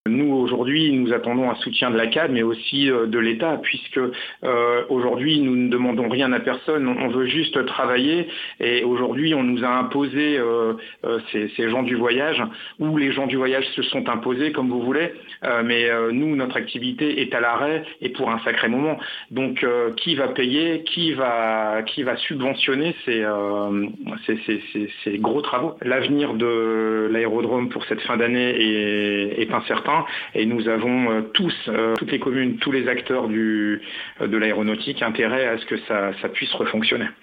Nous, aujourd'hui, nous attendons un soutien de la CAD, mais aussi de l'État, puisque aujourd'hui, nous ne demandons rien à personne, on veut juste travailler. Et aujourd'hui, on nous a imposé ces gens du voyage, ou les gens du voyage se sont imposés, comme vous voulez. Mais nous, notre activité est à l'arrêt et pour un sacré moment. Donc, qui va payer, qui va subventionner ces gros travaux? L'avenir de l'aérodrome pour cette fin d'année est incertain et nous avons toutes les communes, tous les acteurs de l'aéronautique intérêt à ce que ça puisse refonctionner.